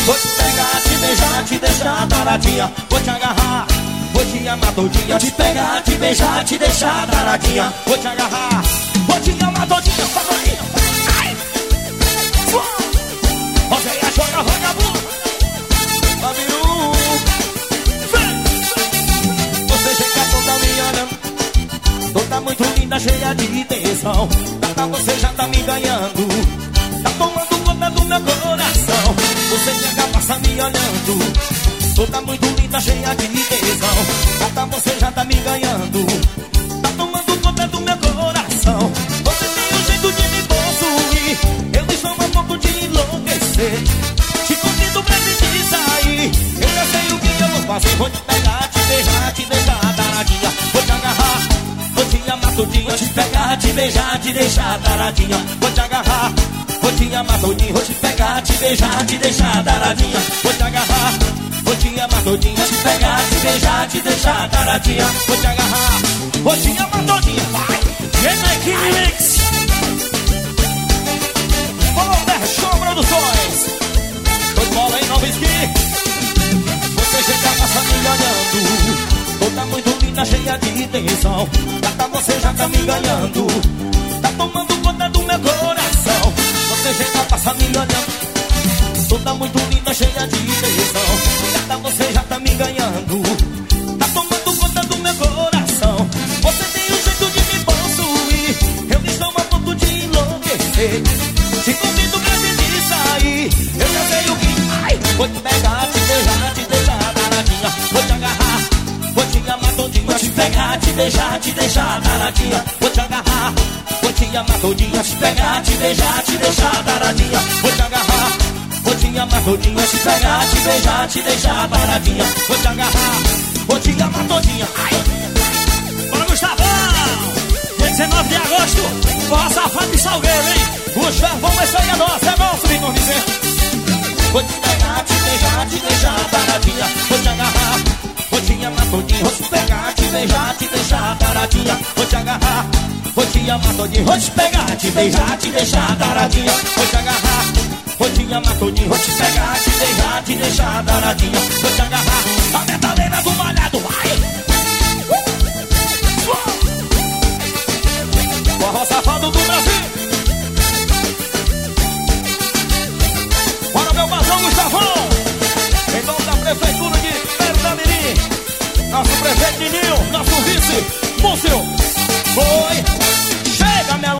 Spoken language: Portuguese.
Vou te pegar, te beijar, te deixar taradinha. Vou te agarrar, vou te amar todinha. Te pegar, te beijar, te deixar taradinha. Vou te agarrar, vou te amar todinha. Ai! Roseia, joga, vagabundo. Babiru. Você chega toda me olhando, toda muito linda, cheia de tesão. Você já tá me ganhando, tá tomando conta do meu coração. Você chega, passa me olhando, toda muito linda, cheia de tesão. Você já tá me ganhando, tá tomando conta do meu coração. Você tem um jeito de me possuir, eu estou a ponto de enlouquecer. Te convido pra gente sair, eu já sei o que eu vou fazer. Vou te pegar, te beijar, te deixar taradinha. Vou te agarrar, vou te amar todinha. Te pegar, te beijar, te deixar taradinha. Vou te agarrar, vou te amar todinha. Vou te pegar, te beijar, te deixar taradinha. Vou te agarrar, vou te amar todinha. Te pegar, te beijar, te deixar taradinha. Vou te agarrar, vou te amar todinha. Vai! Genetic Mix! Walter Show Produções! Tô de bola em Nova Esqui. Você chega, passa me olhando, toda muito linda, cheia de tensão. Você já tá me ganhando, tá tomando conta do meu coração. Você chega, passa me olhando, toda muito linda, cheia de tesão. Você já tá me ganhando, tá tomando conta do meu coração. Você tem um jeito de me possuir, eu estou a ponto de enlouquecer. Te convido pra gente sair, eu já sei o que. Ai, vou te pegar, te beijar, te deixar taradinha. Vou te agarrar, vou te amar todinha. Vou te pegar, te beijar, te deixar taradinha. Vou te agarrar, vou te amar todinha. Te pegar, te beijar, te deixar taradinha. Vou te agarrar, vou te amar todinha. Te pegar, te beijar, te deixar taradinha. Vou te agarrar, vou te amar todinha. Ai. Bora, Gustavão! Dia 19 de agosto, forró safado de Salgueiro, hein? Gustavão, esse aí é nosso, Vitor Vicente. Vou te pegar, te beijar, te deixar taradinha. Vou te agarrar, vou te amar todinha. Vou te pegar, te beijar, te deixar taradinha. Vou te agarrar, vou te amar todinha. Vou te pegar, te beijar, te deixar taradinha. Vou te agarrar, vou te amar todinha. Vou te pegar, te beijar, te deixar taradinha. Vou te agarrar, a metaleira do malhado, vai! Forró safado do Brasil. Bora, meu patrão Gustavão. Em nome da prefeitura de Pernamirim, nosso prefeito Nininho, nosso vice Múcio. Foi.